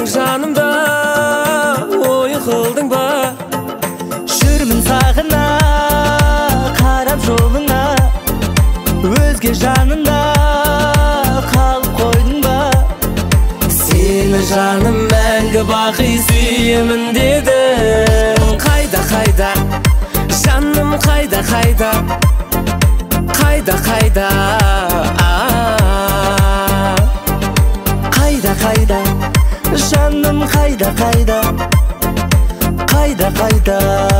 Senin janımda oy kıldın ba. Жүрмін сағына, қарап жолыңа, өзге жанында қалып қойдың ба? Seni жаным мәңгі бақи сүйемін дедің. Қайда қайда жаным, қайда қайда, қайда қайда, қайда қайда жаным, қайда қайда, қайда қайда.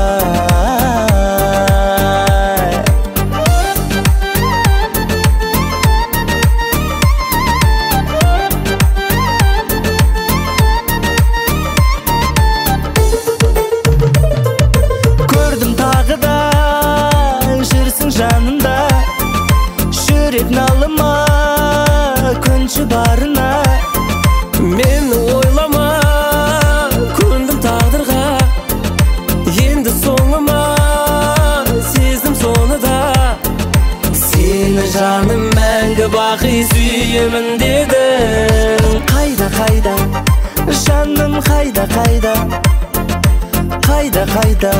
Көрдім тағы да жүрсің жанымда, жүрек налыма көнші барына. Meni oylama, көндім тағдырға, енді соңыма сездім соны да. Seni жаным мәңгі бақи сүйемін дедің. Қайда қайда жаным, қайда қайда, қайда қайда.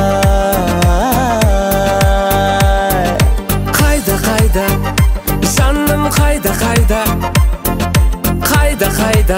Қайда қайда жаным, қайда қайда, қайда қайда.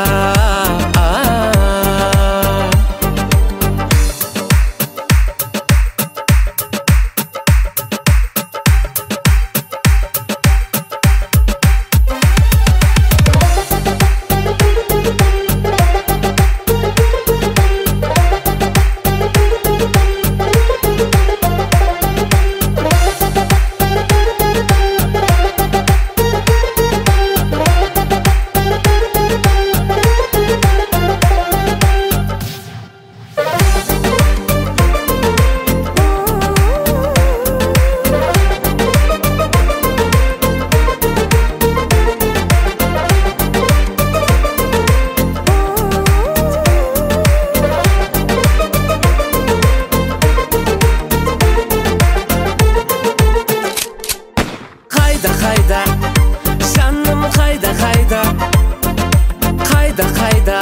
Қайда қайда жаным, қайда қайда, қайда қайда,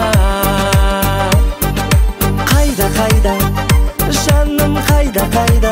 Қайда қайда жаным, қайда қайда,